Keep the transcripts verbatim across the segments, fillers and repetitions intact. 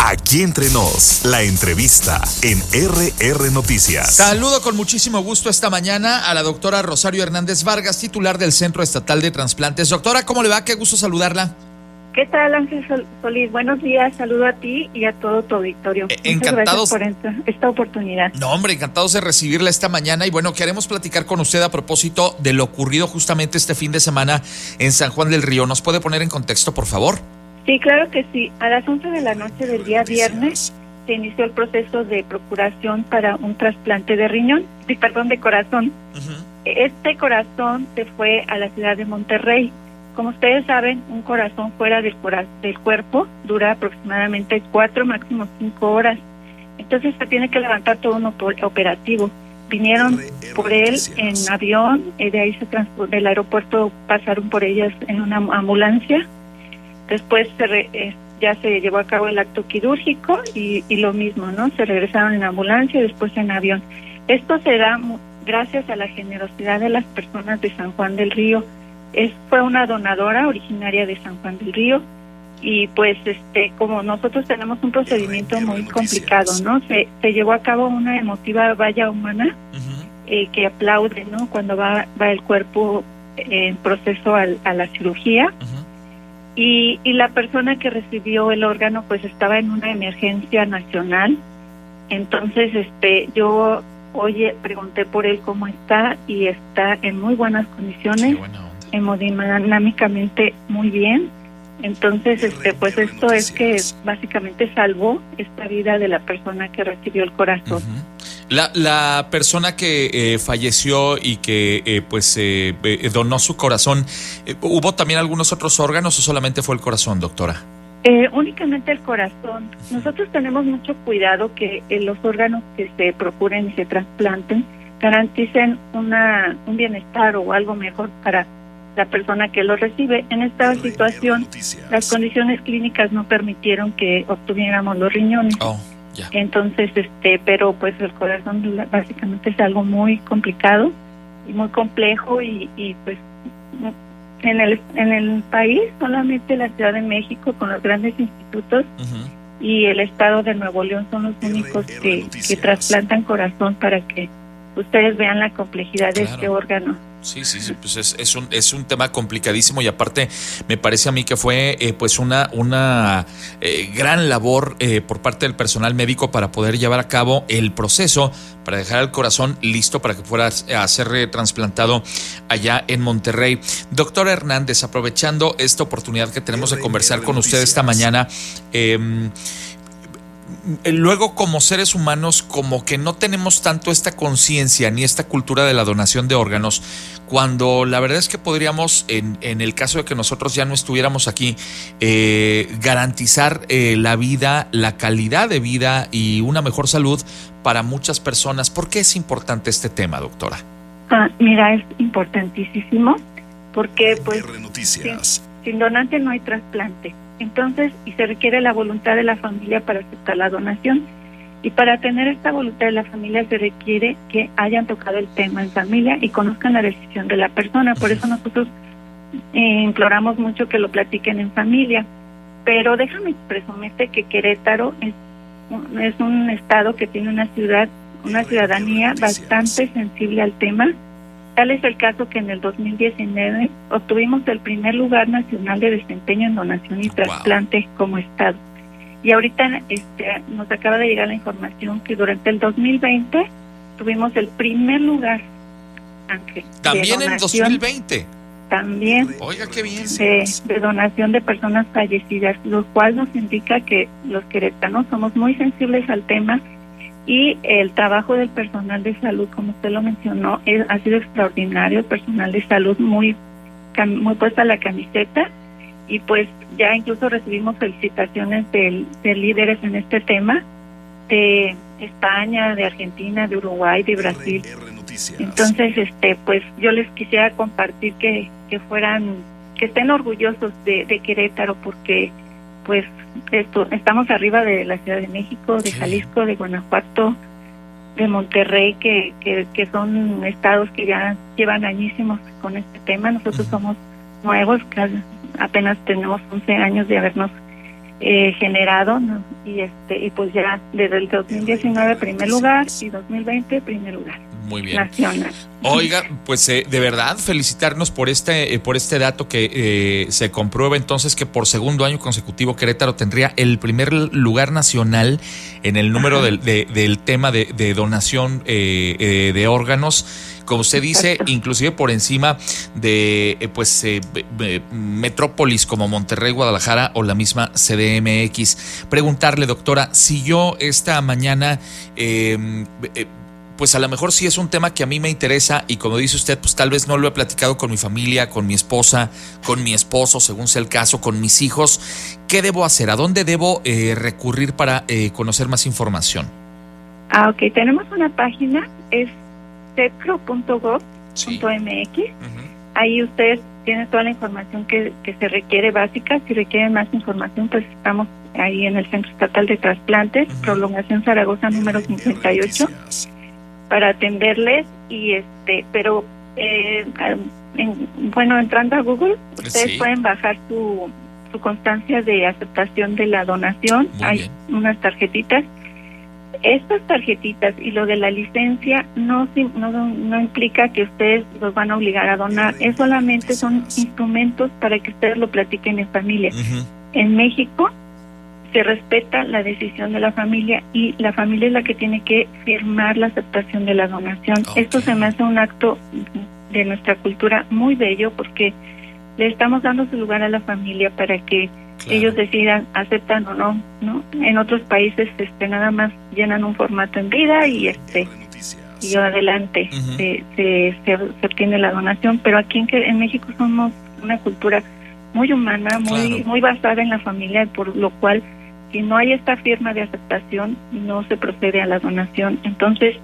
Aquí Entre Nos, la entrevista en R R Noticias. Saludo con muchísimo gusto esta mañana a la doctora Rosario Hernández Vargas, titular del Centro Estatal de Transplantes. Doctora, ¿cómo le va? Qué gusto saludarla. ¿Qué tal, Ángel Solís? Buenos días, saludo a ti y a todo tu auditorio. Eh, encantados. Muchas gracias por esta, esta oportunidad. No, hombre, encantados de recibirla esta mañana y bueno, queremos platicar con usted a propósito de lo ocurrido justamente este fin de semana en San Juan del Río. ¿Nos puede poner en contexto, por favor? Sí, claro que sí. A las once de la noche del día viernes se inició el proceso de procuración para un trasplante de riñón, de, perdón, de corazón. Uh-huh. Este corazón se fue a la ciudad de Monterrey. Como ustedes saben, un corazón fuera del, cora- del cuerpo dura aproximadamente cuatro, máximo cinco horas. Entonces se tiene que levantar todo un op- operativo. Vinieron por él en avión, eh, de ahí se transpor- del aeropuerto pasaron por ellas en una ambulancia. Después se re- eh, ya se llevó a cabo el acto quirúrgico y, y lo mismo, ¿no? Se regresaron en ambulancia y después en avión. Esto se da mu- gracias a la generosidad de las personas de San Juan del Río. Es, fue una donadora originaria de San Juan del Río y pues este como nosotros tenemos un procedimiento muy complicado, ¿no? Se, se llevó a cabo una emotiva valla humana uh-huh. eh, que aplaude, ¿no? Cuando va va el cuerpo eh, en proceso al, a la cirugía uh-huh. y, y la persona que recibió el órgano pues estaba en una emergencia nacional. Entonces este yo oye pregunté por él cómo está y está en muy buenas condiciones. Hemodinámicamente muy bien. Entonces este pues esto es que básicamente salvó esta vida de la persona que recibió el corazón. Uh-huh. La, la persona que eh, falleció y que eh, pues eh, eh, donó su corazón, eh, ¿hubo también algunos otros órganos o solamente fue el corazón, doctora? Eh, únicamente el corazón. Nosotros tenemos mucho cuidado que eh, los órganos que se procuren y se trasplanten garanticen una un bienestar o algo mejor para la persona que lo recibe. En esta situación, las condiciones clínicas no permitieron que obtuviéramos los riñones. Oh, yeah. Entonces, este, pero pues el corazón básicamente es algo muy complicado y muy complejo y, y pues en el en el país solamente la Ciudad de México con los grandes institutos uh-huh. y el estado de Nuevo León son los únicos que, que trasplantan corazón para que ustedes vean la complejidad claro. de este órgano. Sí, sí, sí, pues es, es un es un tema complicadísimo y aparte me parece a mí que fue eh, pues una una eh, gran labor eh, por parte del personal médico para poder llevar a cabo el proceso para dejar el corazón listo para que fuera a ser trasplantado allá en Monterrey. Doctor Hernández, aprovechando esta oportunidad que tenemos de conversar con usted esta mañana, eh, luego como seres humanos como que no tenemos tanto esta conciencia ni esta cultura de la donación de órganos, cuando la verdad es que podríamos, en, en el caso de que nosotros ya no estuviéramos aquí, eh, garantizar eh, la vida, la calidad de vida y una mejor salud para muchas personas. ¿Por qué es importante este tema, doctora? Ah, mira, es importantísimo porque pues sin, sin donante no hay trasplante. Entonces, y se requiere la voluntad de la familia para aceptar la donación. Y para tener esta voluntad de la familia se requiere que hayan tocado el tema en familia y conozcan la decisión de la persona. Por eso nosotros eh, imploramos mucho que lo platiquen en familia. Pero déjame presumirte que Querétaro es, es un estado que tiene una ciudad, una ciudadanía bastante sensible al tema. Tal es el caso que en el dos mil diecinueve obtuvimos el primer lugar nacional de desempeño en donación y trasplante wow. como estado. Y ahorita este, nos acaba de llegar la información que durante el dos mil veinte tuvimos el primer lugar, Ángel. ¿También en dos mil veinte? También. Oiga, qué bien. De, de donación de personas fallecidas, lo cual nos indica que los queretanos somos muy sensibles al tema. Y el trabajo del personal de salud, como usted lo mencionó, es, ha sido extraordinario. El personal de salud muy, muy puesta la camiseta y pues ya incluso recibimos felicitaciones de, de líderes en este tema de España, de Argentina, de Uruguay, de Brasil. Entonces, este, pues yo les quisiera compartir que, que fueran, que estén orgullosos de, de Querétaro porque pues esto, estamos arriba de la Ciudad de México, de Jalisco, de Guanajuato, de Monterrey, que, que, que son estados que ya llevan añísimos con este tema. Nosotros uh-huh. somos nuevos, apenas tenemos once años de habernos eh, generado, ¿no? Y este y pues ya desde el dos mil diecinueve primer lugar y dos mil veinte primer lugar. Muy bien. Nacional. Oiga, pues eh, de verdad felicitarnos por este eh, por este dato que eh, se comprueba entonces que por segundo año consecutivo Querétaro tendría el primer lugar nacional en el número del, de, del tema de, de donación eh, eh, de órganos. Como usted dice, exacto, inclusive por encima de eh, pues eh, eh, metrópolis como Monterrey, Guadalajara o la misma C D M X. Preguntarle, doctora, si yo esta mañana eh, eh, pues a lo mejor sí es un tema que a mí me interesa y como dice usted, pues tal vez no lo he platicado con mi familia, con mi esposa, con mi esposo, según sea el caso, con mis hijos. ¿Qué debo hacer? ¿A dónde debo eh, recurrir para eh, conocer más información? Ah, ok. Tenemos una página, es cetcro punto gov punto m x. Sí. Uh-huh. Ahí ustedes tienen toda la información que, que se requiere básica. Si requieren más información, pues estamos ahí en el Centro Estatal de Trasplantes, uh-huh, Prolongación Zaragoza número cincuenta y ocho, para atenderles. Y este, pero eh, en, bueno, entrando a Google, ustedes sí pueden bajar su, su constancia de aceptación de la donación. Muy Hay bien. Unas tarjetitas. Estas tarjetitas y lo de la licencia no, no, no implica que ustedes los van a obligar a donar, es solamente son instrumentos para que ustedes lo platiquen en familia. Uh-huh. En México se respeta la decisión de la familia y la familia es la que tiene que firmar la aceptación de la donación. Okay. Esto se me hace un acto de nuestra cultura muy bello porque le estamos dando su lugar a la familia para que claro, ellos decidan aceptan o no, ¿no? En otros países este nada más llenan un formato en vida y este y adelante uh-huh, se, se, se, se obtiene la donación, pero aquí en, en México somos una cultura muy humana, muy claro, muy basada en la familia, por lo cual si no hay esta firma de aceptación no se procede a la donación. Entonces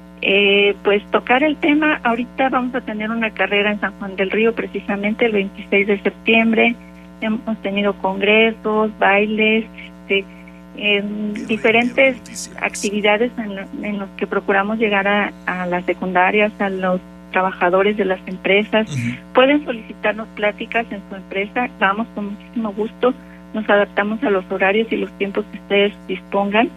Eh, pues tocar el tema. Ahorita vamos a tener una carrera en San Juan del Río precisamente el veintiséis de septiembre. Hemos tenido congresos, bailes, este, eh, diferentes actividades en, la, en los que procuramos llegar a, a las secundarias, a los trabajadores de las empresas. Uh-huh. Pueden solicitarnos pláticas en su empresa, vamos con muchísimo gusto, nos adaptamos a los horarios y los tiempos que ustedes dispongan.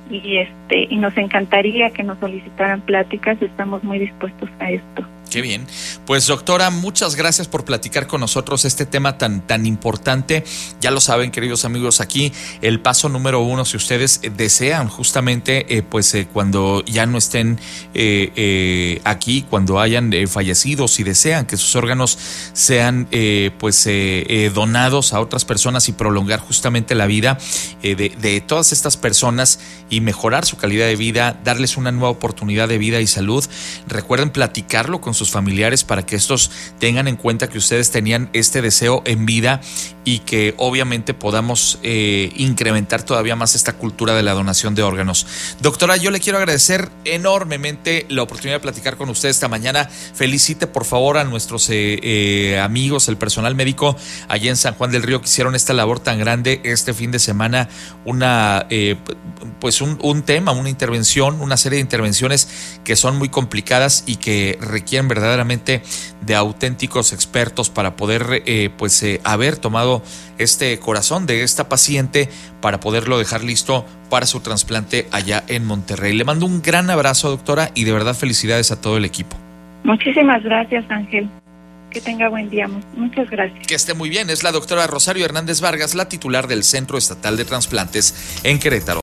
Y este y nos encantaría que nos solicitaran pláticas, estamos muy dispuestos a esto. Qué bien. Pues doctora, muchas gracias por platicar con nosotros este tema tan, tan importante. Ya lo saben, queridos amigos, aquí el paso número uno, si ustedes desean justamente, eh, pues eh, cuando ya no estén eh, eh, aquí, cuando hayan eh, fallecido, si desean que sus órganos sean eh, pues eh, eh, donados a otras personas y prolongar justamente la vida eh, de, de todas estas personas y mejorar su calidad de vida, darles una nueva oportunidad de vida y salud, recuerden platicarlo con sus familiares para que estos tengan en cuenta que ustedes tenían este deseo en vida y que obviamente podamos eh, incrementar todavía más esta cultura de la donación de órganos. Doctora, yo le quiero agradecer enormemente la oportunidad de platicar con usted esta mañana. Felicite por favor a nuestros eh, eh, amigos, el personal médico allá en San Juan del Río que hicieron esta labor tan grande este fin de semana, una eh, pues un, un tema, una intervención, una serie de intervenciones que son muy complicadas y que requieren verdaderamente de auténticos expertos para poder eh, pues eh, haber tomado este corazón de esta paciente para poderlo dejar listo para su trasplante allá en Monterrey. Le mando un gran abrazo, doctora, y de verdad felicidades a todo el equipo. Muchísimas gracias, Ángel. Que tenga buen día. Muchas gracias. Que esté muy bien. Es la doctora Rosario Hernández Vargas, la titular del Centro Estatal de Trasplantes en Querétaro.